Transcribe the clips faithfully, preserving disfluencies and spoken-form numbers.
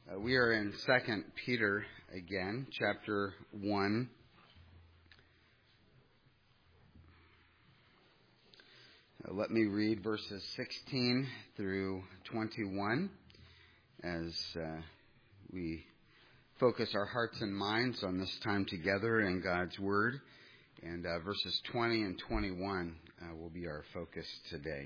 Uh, we are in Second Peter again, chapter one. Uh, let me read verses sixteen through twenty-one as uh, we focus our hearts and minds on this time together in God's Word. And uh, verses twenty and twenty-one uh, will be our focus today.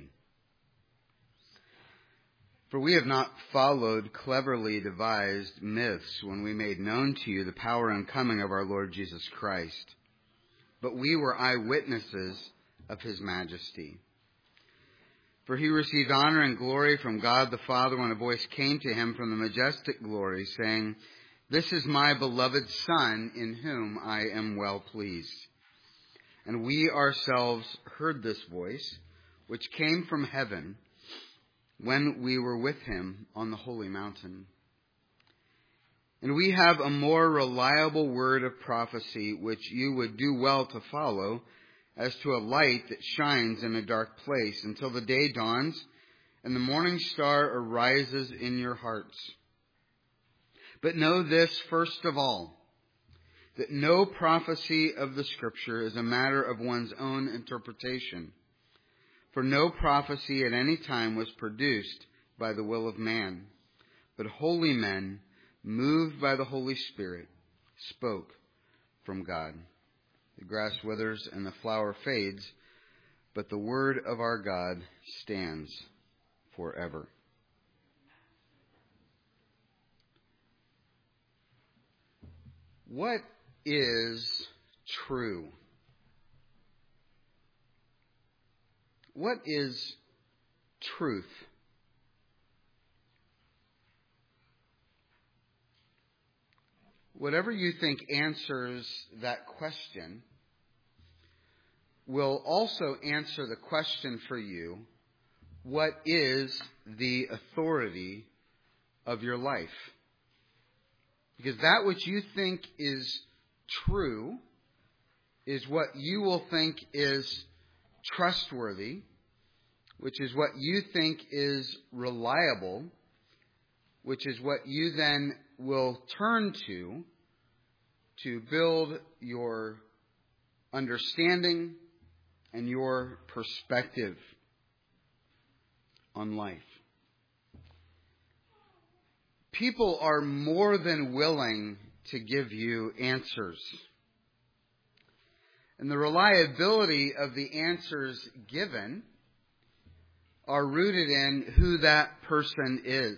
For we have not followed cleverly devised myths when we made known to you the power and coming of our Lord Jesus Christ, but we were eyewitnesses of his majesty. For he received honor and glory from God the Father when a voice came to him from the majestic glory, saying, "This is my beloved Son, in whom I am well pleased." And we ourselves heard this voice, which came from heaven, when we were with him on the holy mountain. And we have a more reliable word of prophecy, which you would do well to follow, as to a light that shines in a dark place, until the day dawns and the morning star arises in your hearts. But know this first of all, that no prophecy of the Scripture is a matter of one's own interpretation. For no prophecy at any time was produced by the will of man, but holy men, moved by the Holy Spirit, spoke from God. The grass withers and the flower fades, but the word of our God stands forever. What is true? What is truth? Whatever you think answers that question will also answer the question for you, what is the authority of your life? Because that which you think is true is what you will think is trustworthy, which is what you think is reliable, which is what you then will turn to to build your understanding and your perspective on life. People are more than willing to give you answers. And the reliability of the answers given are rooted in who that person is.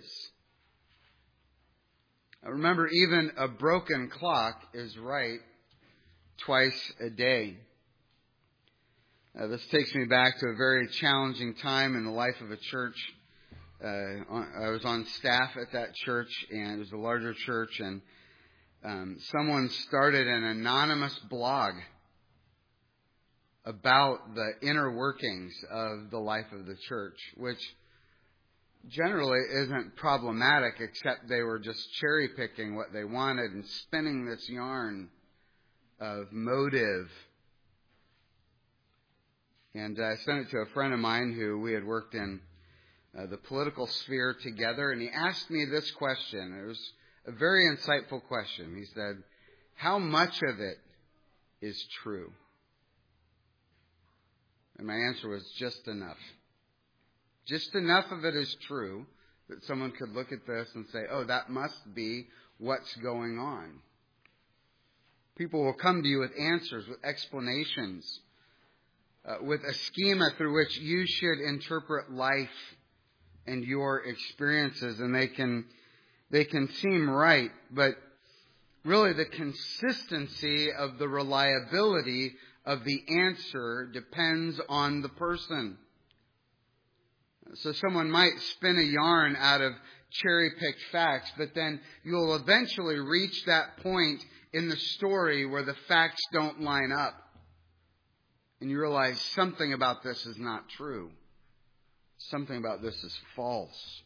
Now remember, even a broken clock is right twice a day. Uh, this takes me back to a very challenging time in the life of a church. Uh, I was on staff at that church, and it was a larger church, and um, someone started an anonymous blog about the inner workings of the life of the church, which generally isn't problematic, except they were just cherry picking what they wanted and spinning this yarn of motive. And I sent it to a friend of mine who we had worked in uh, the political sphere together, and he asked me this question. It was a very insightful question. He said, "How much of it is true?" And my answer was just enough. Just enough of it is true that someone could look at this and say, "Oh, that must be what's going on." People will come to you with answers, with explanations, uh, with a schema through which you should interpret life and your experiences, and they can they can seem right, but really the consistency of the reliability of the answer depends on the person. So someone might spin a yarn out of cherry-picked facts, but then you'll eventually reach that point in the story where the facts don't line up. And you realize something about this is not true. Something about this is false.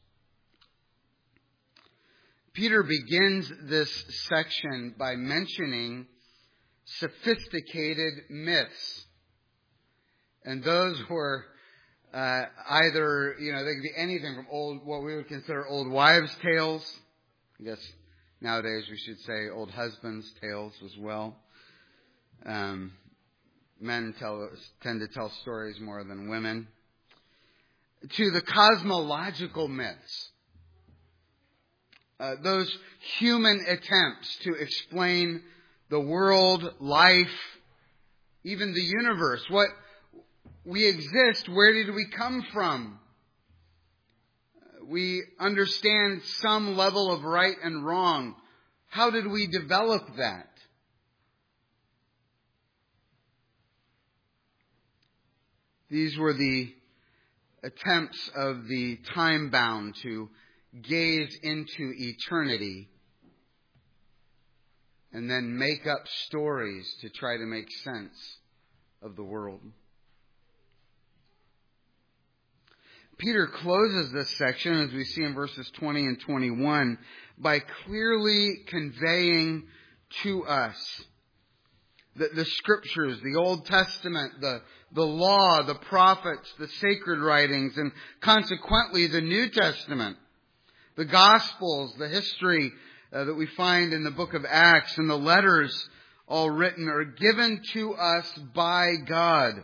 Peter begins this section by mentioning sophisticated myths. And those were uh, either, you know, they could be anything from old, what we would consider old wives' tales, I guess nowadays we should say old husbands' tales as well. Um, men tell, tend to tell stories more than women. To the cosmological myths. Uh, those human attempts to explain the world, life, even the universe. What we exist, where did we come from? We understand some level of right and wrong. How did we develop that? These were the attempts of the time-bound to gaze into eternity and then make up stories to try to make sense of the world. Peter closes this section, as we see in verses twenty and twenty-one, by clearly conveying to us that the Scriptures, the Old Testament, the, the law, the prophets, the sacred writings, and consequently the New Testament, the Gospels, the history uh, that we find in the book of Acts, and the letters all written are given to us by God.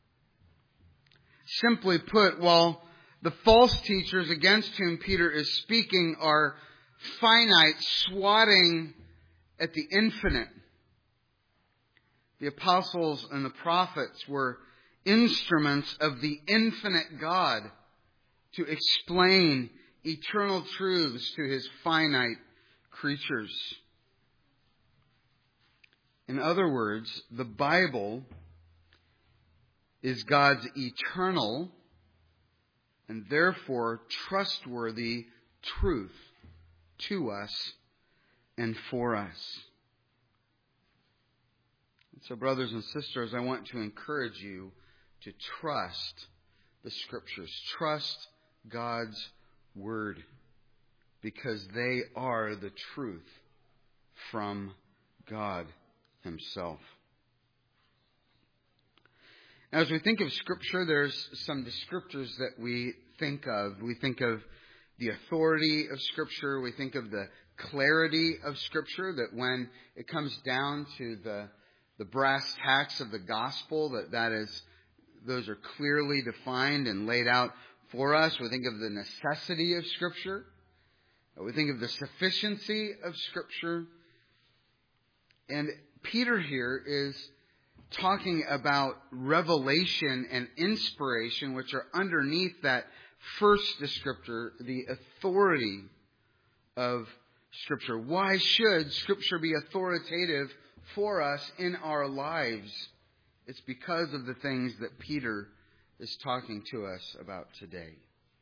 Simply put, while the false teachers against whom Peter is speaking are finite, swatting at the infinite, the apostles and the prophets were instruments of the infinite God to explain eternal truths to His finite creatures. In other words, the Bible is God's eternal and therefore trustworthy truth to us and for us. So, brothers and sisters, I want to encourage you to trust the Scriptures. Trust God's Word, because they are the truth from God Himself. Now, as we think of Scripture, there's some descriptors that we think of. We think of the authority of Scripture. We think of the clarity of Scripture, that when it comes down to the The brass tacks of the gospel, that that is, those are clearly defined and laid out for us. We think of the necessity of Scripture. We think of the sufficiency of Scripture. And Peter here is talking about revelation and inspiration, which are underneath that first descriptor, the authority of Scripture. Why should Scripture be authoritative for us in our lives? It's because of the things that Peter is talking to us about today.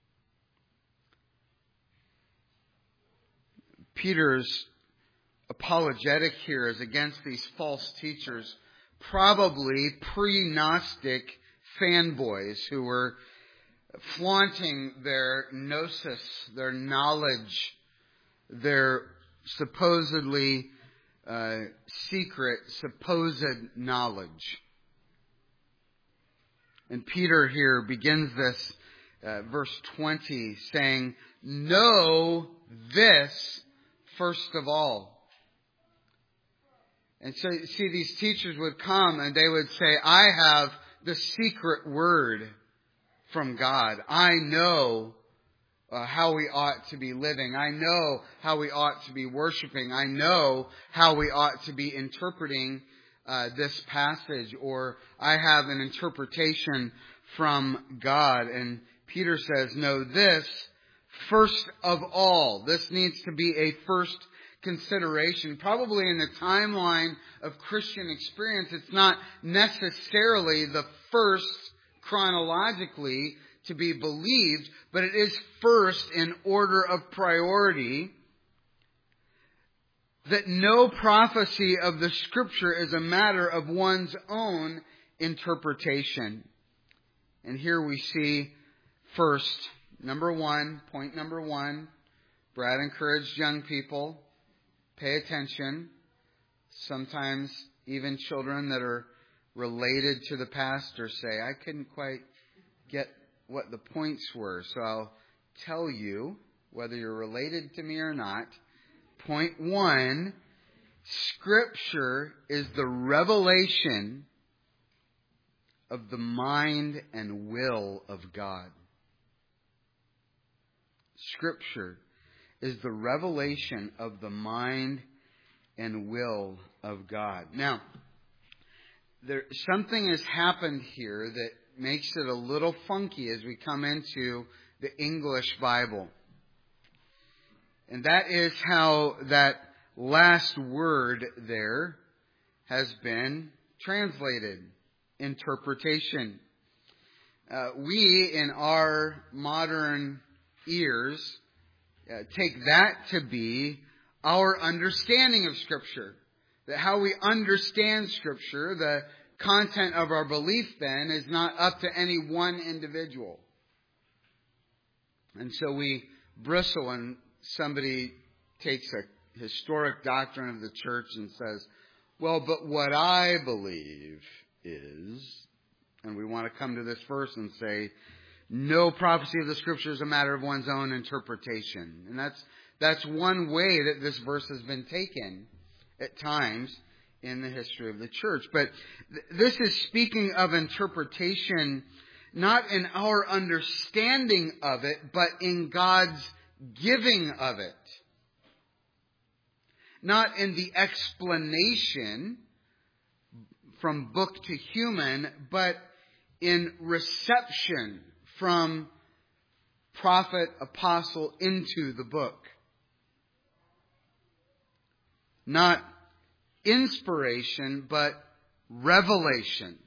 Peter's apologetic here is against these false teachers, probably pre-Gnostic fanboys who were flaunting their gnosis, their knowledge, their supposedly Uh, secret, supposed knowledge. And Peter here begins this, uh, verse twenty, saying, "Know this first of all." And so, you see, these teachers would come and they would say, "I have the secret word from God. I know Uh, how we ought to be living. I know how we ought to be worshiping. I know how we ought to be interpreting uh, this passage, or I have an interpretation from God." And Peter says, "Know this first of all." This needs to be a first consideration. Probably in the timeline of Christian experience, it's not necessarily the first chronologically to be believed, but it is first in order of priority, that no prophecy of the Scripture is a matter of one's own interpretation. And here we see first, number one, point number one, Brad encouraged young people, pay attention. Sometimes even children that are related to the pastor say, "I couldn't quite get what the points were, so I'll tell you, whether you're related to me or not, point one, Scripture is the revelation of the mind and will of God. Scripture is the revelation of the mind and will of God. Now, there something has happened here that makes it a little funky as we come into the English Bible. And that is how that last word there has been translated. Interpretation. Uh, we, in our modern ears, uh, take that to be our understanding of Scripture. That how we understand Scripture, the content of our belief then, is not up to any one individual. And so we bristle when somebody takes a historic doctrine of the church and says, well, but what I believe is, and we want to come to this verse and say, no prophecy of the Scripture is a matter of one's own interpretation. And that's that's one way that this verse has been taken at times in the history of the church. But th- this is speaking of interpretation not in our understanding of it, but in God's giving of it. Not in the explanation from book to human, but in reception from prophet, apostle into the book. Not inspiration, but revelation.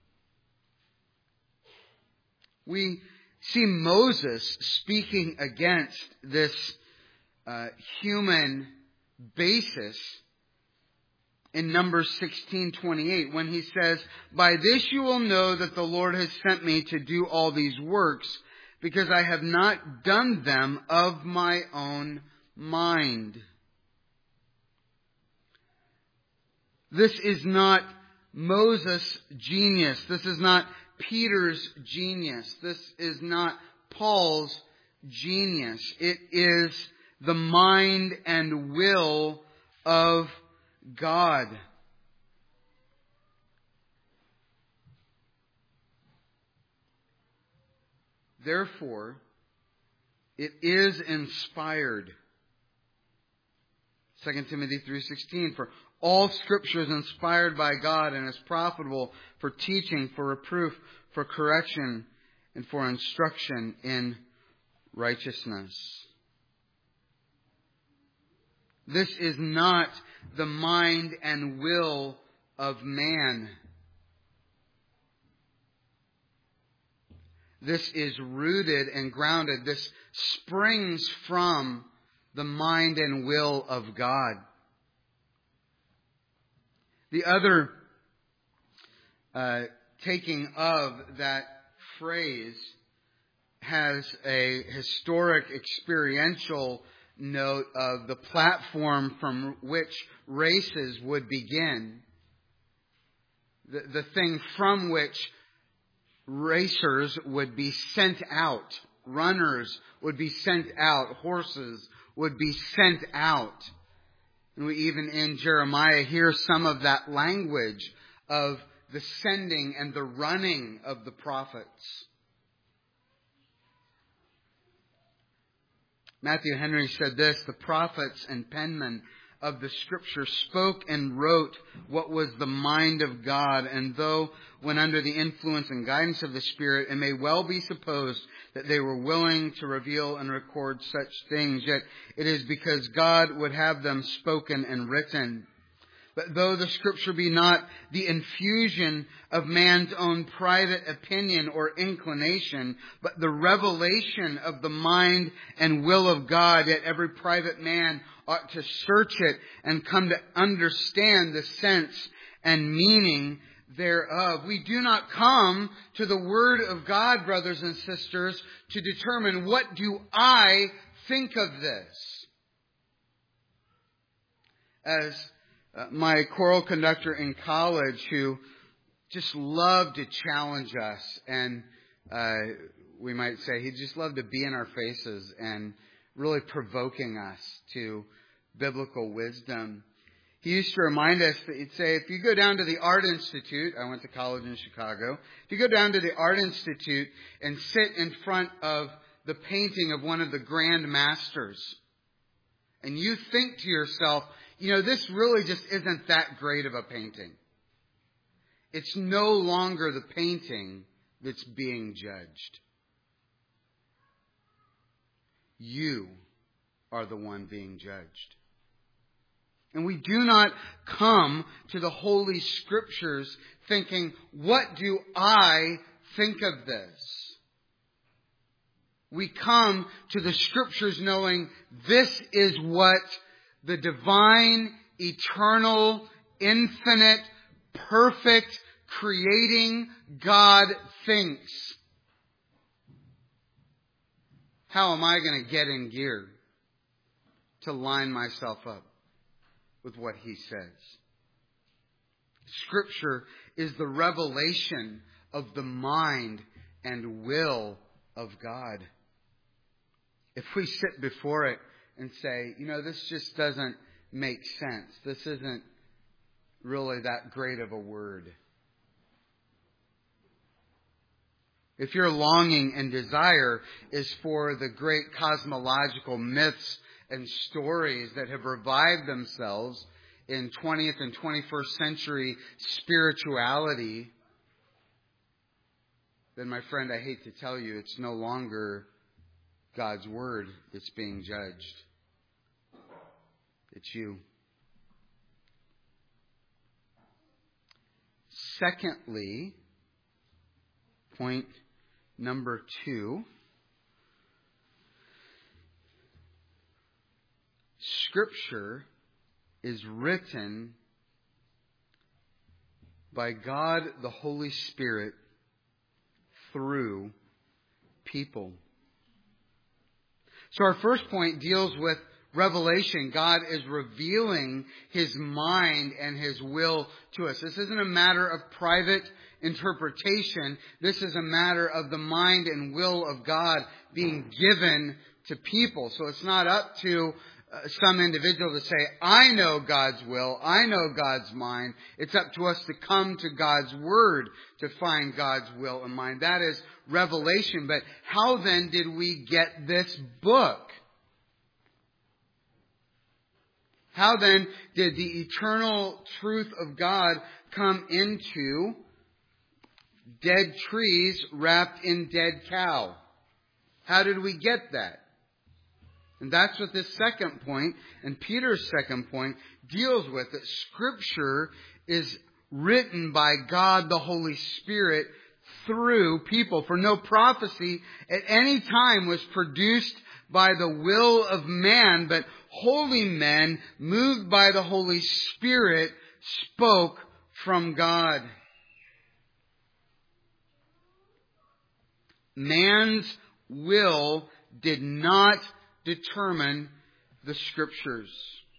We see Moses speaking against this uh, human basis in Numbers sixteen twenty-eight, when he says, by this you will know that the Lord has sent me to do all these works, because I have not done them of my own mind. This is not Moses' genius. This is not Peter's genius. This is not Paul's genius. It is the mind and will of God. Therefore, it is inspired. Second Timothy three sixteen, for all Scripture is inspired by God and is profitable for teaching, for reproof, for correction, and for instruction in righteousness. This is not the mind and will of man. This is rooted and grounded. This springs from the mind and will of God. The other uh, taking of that phrase has a historic experiential note of the platform from which races would begin. The, the thing from which racers would be sent out. Runners would be sent out. Horses would be sent out. And we even in Jeremiah hear some of that language of the sending and the running of the prophets. Matthew Henry said this, the prophets and penmen of the Scripture spoke and wrote what was the mind of God, and though when under the influence and guidance of the Spirit, it may well be supposed that they were willing to reveal and record such things, yet it is because God would have them spoken and written. But though the Scripture be not the infusion of man's own private opinion or inclination, but the revelation of the mind and will of God, yet every private man ought to search it and come to understand the sense and meaning thereof. We do not come to the Word of God, brothers and sisters, to determine what do I think of this. As Uh, my choral conductor in college, who just loved to challenge us, and uh, we might say he just loved to be in our faces and really provoking us to biblical wisdom. He used to remind us that he'd say, if you go down to the Art Institute, I went to college in Chicago, if you go down to the Art Institute and sit in front of the painting of one of the grand masters, and you think to yourself, you know, this really just isn't that great of a painting. It's no longer the painting that's being judged. You are the one being judged. And we do not come to the Holy Scriptures thinking, what do I think of this? We come to the Scriptures knowing this is what the divine, eternal, infinite, perfect, creating God thinks. How am I going to get in gear to line myself up with what He says? Scripture is the revelation of the mind and will of God. If we sit before it and say, you know, this just doesn't make sense. This isn't really that great of a word. If your longing and desire is for the great cosmological myths and stories that have revived themselves in twentieth and twenty-first century spirituality, then, my friend, I hate to tell you, it's no longer God's Word that's being judged. It's you. Secondly, point number two, Scripture is written by God the Holy Spirit through people. So our first point deals with revelation. God is revealing His mind and His will to us. This isn't a matter of private interpretation. This is a matter of the mind and will of God being given to people. So it's not up to uh, some individual to say, I know God's will, I know God's mind. It's up to us to come to God's Word to find God's will and mind. That is revelation. But how then did we get this book? How then did the eternal truth of God come into dead trees wrapped in dead cow? How did we get that? And that's what this second point, and Peter's second point, deals with. That Scripture is written by God the Holy Spirit through people. For no prophecy at any time was produced by the will of man, but holy men, moved by the Holy Spirit, spoke from God. Man's will did not determine the Scriptures.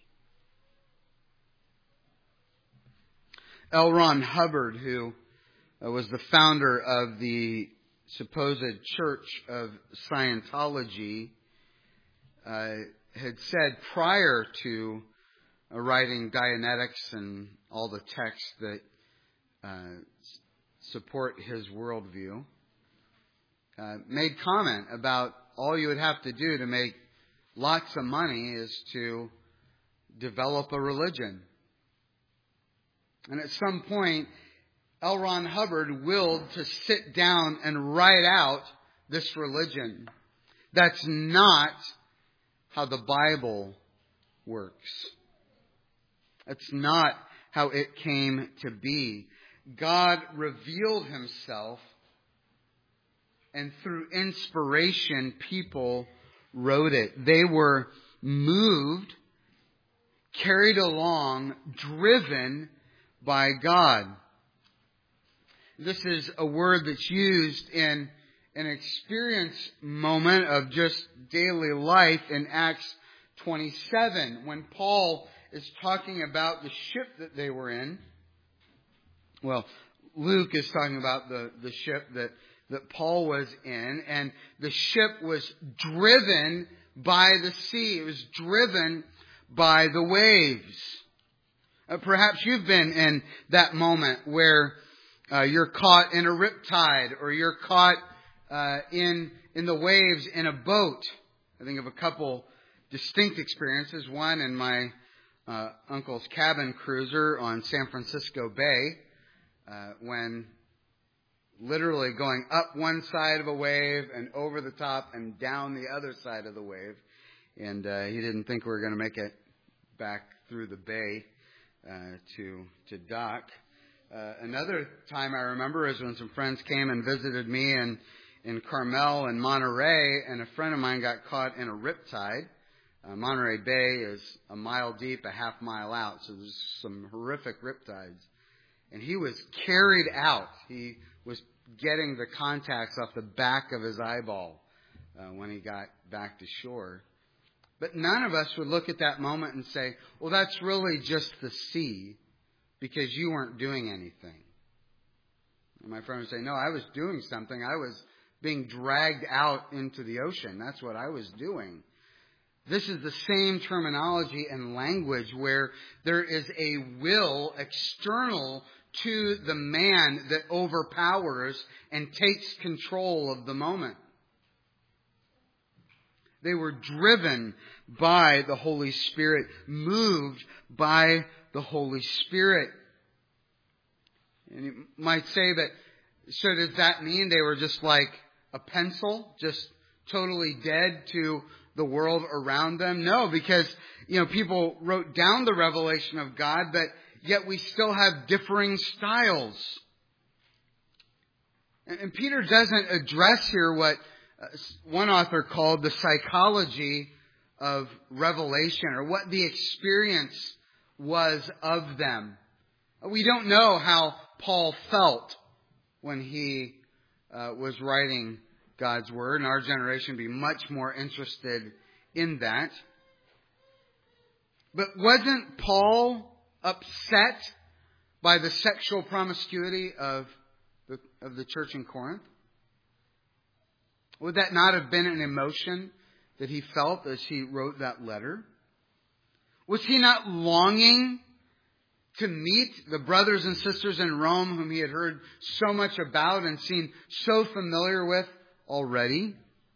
L. Ron Hubbard, who was the founder of the supposed Church of Scientology, uh, had said prior to uh, writing Dianetics and all the texts that uh, support his worldview, uh, made comment about all you would have to do to make lots of money is to develop a religion. And at some point, L. Ron Hubbard willed to sit down and write out this religion. That's not how the Bible works. That's not how it came to be. God revealed Himself, and through inspiration, people wrote it. They were moved, carried along, driven by God. This is a word that's used in an experience moment of just daily life in Acts twenty-seven, when Paul is talking about the ship that they were in. Well, Luke is talking about the, the ship that that Paul was in, and the ship was driven by the sea. It was driven by the waves. Uh, perhaps you've been in that moment where uh, you're caught in a riptide, or you're caught uh, in in the waves in a boat. I think of a couple distinct experiences. One in my uh, uncle's cabin cruiser on San Francisco Bay, uh, when literally going up one side of a wave and over the top and down the other side of the wave. And uh, he didn't think we were going to make it back through the bay uh, to to dock. Uh, another time I remember is when some friends came and visited me in, in Carmel and Monterey, and a friend of mine got caught in a riptide. Uh, Monterey Bay is a mile deep, a half mile out, so there's some horrific riptides. And he was carried out. He was getting the contacts off the back of his eyeball uh, when he got back to shore. But none of us would look at that moment and say, well, that's really just the sea, because you weren't doing anything. And my friend would say, no, I was doing something. I was being dragged out into the ocean. That's what I was doing. This is the same terminology and language where there is a will external to the man that overpowers and takes control of the moment. They were driven by the Holy Spirit, moved by the Holy Spirit. And you might say that, so does that mean they were just like a pencil, just totally dead to the world around them? No, because, you know, people wrote down the revelation of God, but yet we still have differing styles. And Peter doesn't address here what one author called the psychology of revelation, or what the experience was of them. We don't know how Paul felt when he uh, was writing God's Word, and our generation would be much more interested in that. But wasn't Paul upset by the sexual promiscuity of the, of the church in Corinth? Would that not have been an emotion that he felt as he wrote that letter? Was he not longing to meet the brothers and sisters in Rome whom he had heard so much about and seen so familiar with already?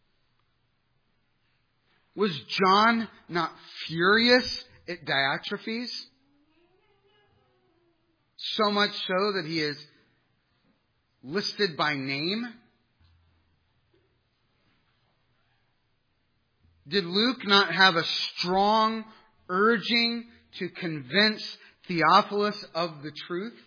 Was John not furious at Diotrephes? So much so that he is listed by name? Did Luke not have a strong urging to convince Theophilus of the truth?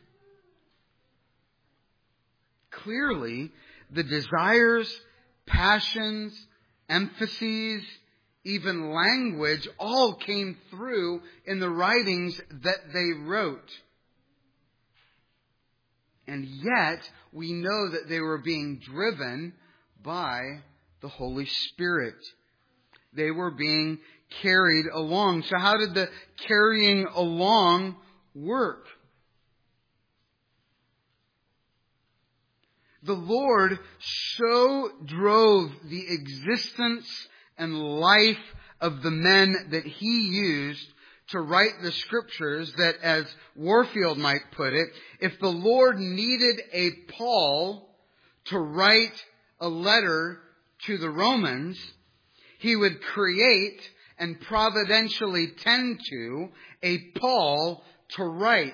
Clearly, the desires, passions, emphases, even language all came through in the writings that they wrote. And yet, we know that they were being driven by the Holy Spirit. They were being carried along. So how did the carrying along work? The Lord so drove the existence and life of the men that He used to write the Scriptures that, as Warfield might put it, if the Lord needed a Paul to write a letter to the Romans, He would create and providentially tend to a Paul to write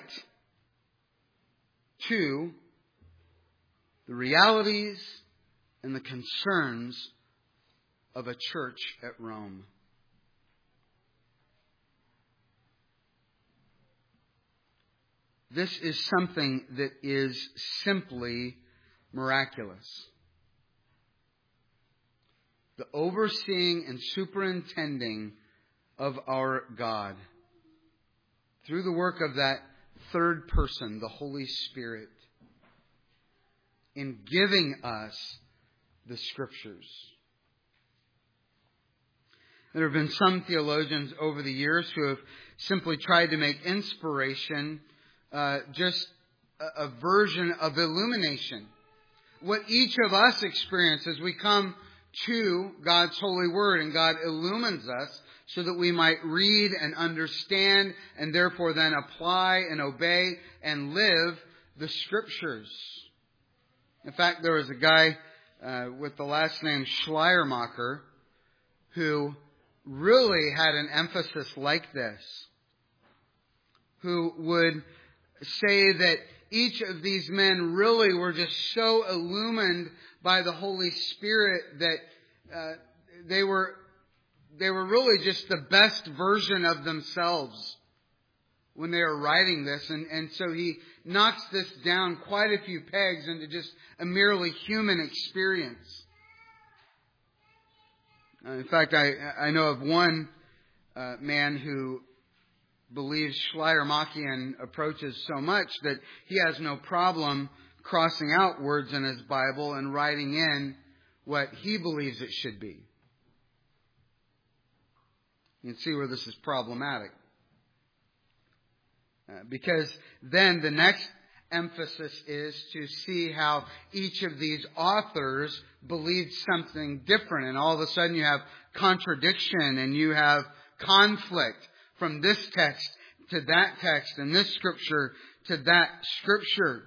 to the realities and the concerns of a church at Rome. This is something that is simply miraculous. The overseeing and superintending of our God through the work of that third person, the Holy Spirit, in giving us the Scriptures. There have been some theologians over the years who have simply tried to make inspiration uh, just a, a version of illumination. What each of us experience as we come to God's holy word and God illumines us so that we might read and understand and therefore then apply and obey and live the Scriptures. In fact, there was a guy uh, with the last name Schleiermacher who really had an emphasis like this, who would say that each of these men really were just so illumined by the Holy Spirit that uh, they were they were really just the best version of themselves when they were writing this. And, and so he knocks this down quite a few pegs into just a merely human experience. Uh, in fact, I, I know of one uh, man who believes Schleiermachian approaches so much that he has no problem crossing out words in his Bible and writing in what he believes it should be. You can see where this is problematic. Uh, because then the next emphasis is to see how each of these authors believed something different. And all of a sudden you have contradiction and you have conflict from this text to that text and this scripture to that scripture.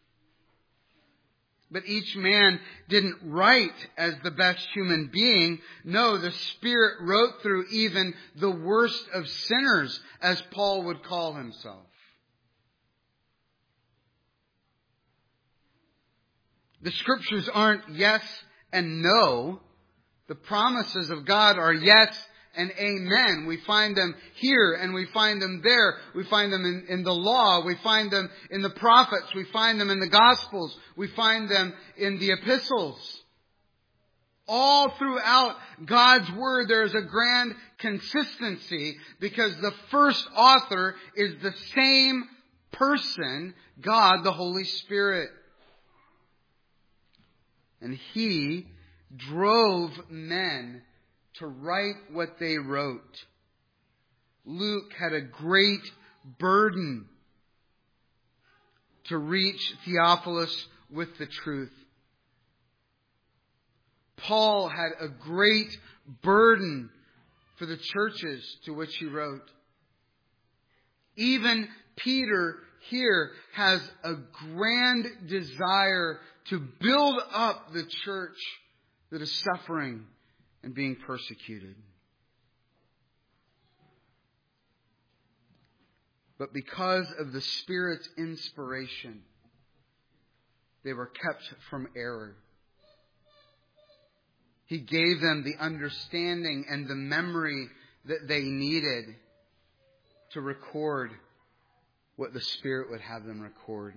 But each man didn't write as the best human being. No, the Spirit wrote through even the worst of sinners, as Paul would call himself. The Scriptures aren't yes and no. The promises of God are yes and amen. We find them here and we find them there. We find them in, in the law. We find them in the prophets. We find them in the Gospels. We find them in the epistles. All throughout God's Word there is a grand consistency because the first author is the same person, God the Holy Spirit. And He drove men to write what they wrote. Luke had a great burden to reach Theophilus with the truth. Paul had a great burden for the churches to which he wrote. Even Peter here has a grand desire to build up the church that is suffering and being persecuted. But because of the Spirit's inspiration, they were kept from error. He gave them the understanding and the memory that they needed to record what the Spirit would have them record.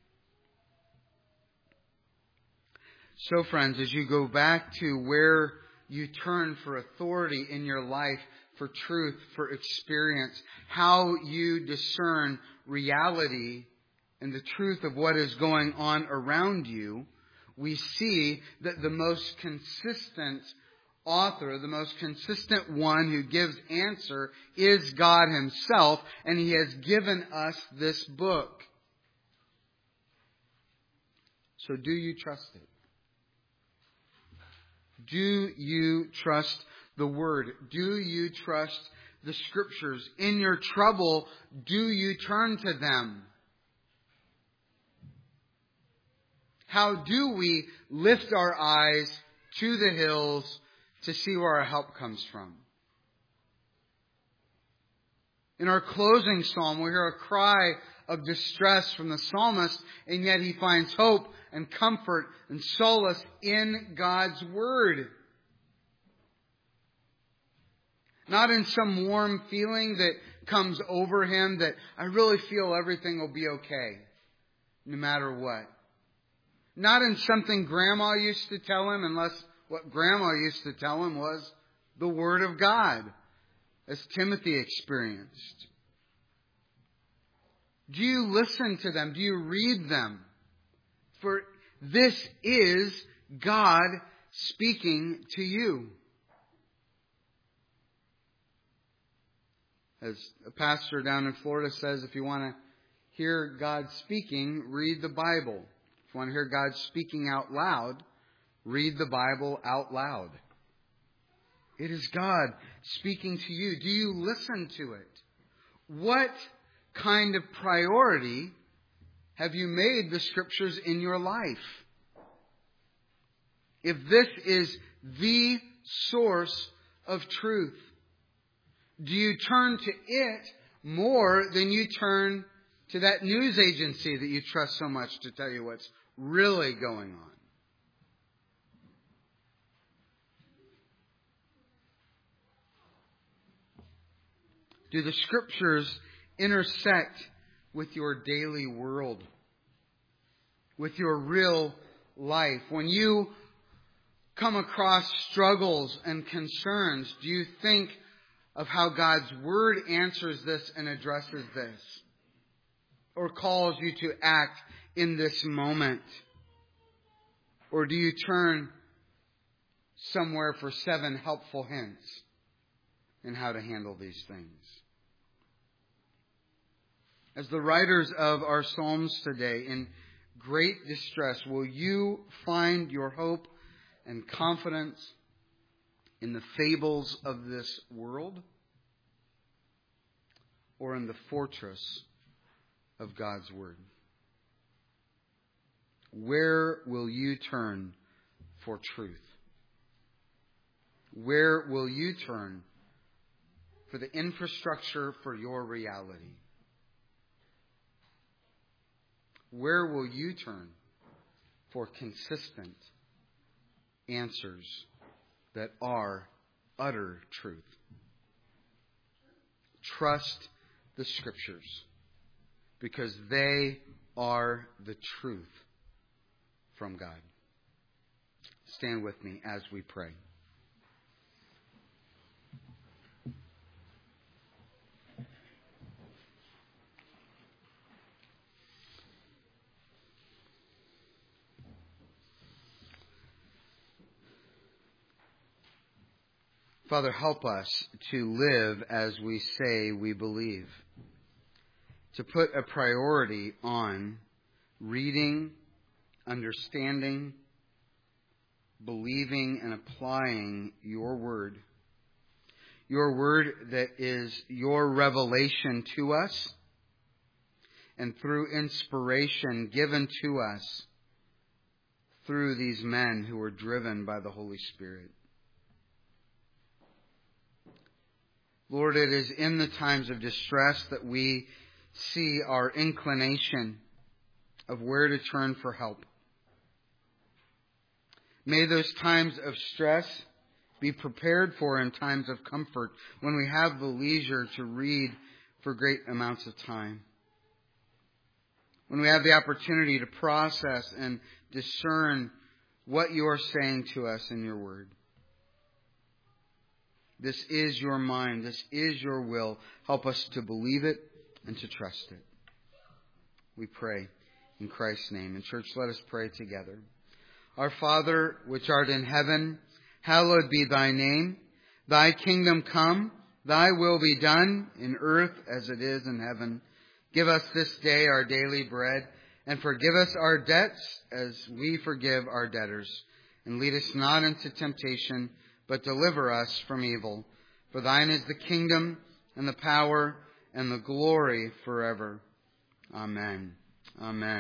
So, friends, as you go back to where you turn for authority in your life, for truth, for experience, how you discern reality and the truth of what is going on around you, we see that the most consistent author, the most consistent one who gives answer is God Himself, and He has given us this book. So do you trust it? Do you trust the Word? Do you trust the Scriptures? In your trouble, do you turn to them? How do we lift our eyes to the hills to see where our help comes from? In our closing psalm, we hear a cry of distress from the psalmist, and yet he finds hope and comfort and solace in God's Word. Not in some warm feeling that comes over him that I really feel everything will be okay, no matter what. Not in something Grandma used to tell him, unless what Grandma used to tell him was the Word of God, as Timothy experienced. Do you listen to them? Do you read them? For this is God speaking to you. As a pastor down in Florida says, if you want to hear God speaking, read the Bible. If you want to hear God speaking out loud, read the Bible out loud. It is God speaking to you. Do you listen to it? What kind of priority have you made the Scriptures in your life? If this is the source of truth, do you turn to it more than you turn to that news agency that you trust so much to tell you what's really going on? Do the Scriptures intersect with your daily world, with your real life? When you come across struggles and concerns, do you think of how God's Word answers this and addresses this, or calls you to act in this moment? Or do you turn somewhere for seven helpful hints in how to handle these things? As the writers of our Psalms today, in great distress, will you find your hope and confidence in the fables of this world, or in the fortress of God's Word? Where will you turn for truth? Where will you turn for the infrastructure for your reality? Where will you turn for consistent answers that are utter truth? Trust the Scriptures, because they are the truth from God. Stand with me as we pray. Father, help us to live as we say we believe, to put a priority on reading, understanding, believing, and applying your Word. Your Word that is your revelation to us, and through inspiration given to us through these men who were driven by the Holy Spirit. Lord, it is in the times of distress that we see our inclination of where to turn for help. May those times of stress be prepared for in times of comfort, when we have the leisure to read for great amounts of time, when we have the opportunity to process and discern what you are saying to us in your Word. This is your mind. This is your will. Help us to believe it and to trust it. We pray in Christ's name. And church, let us pray together. Our Father, which art in heaven, hallowed be thy name. Thy kingdom come, thy will be done in earth as it is in heaven. Give us this day our daily bread, and forgive us our debts as we forgive our debtors. And lead us not into temptation, but deliver us from evil. For thine is the kingdom and the power and the glory forever. Amen. Amen.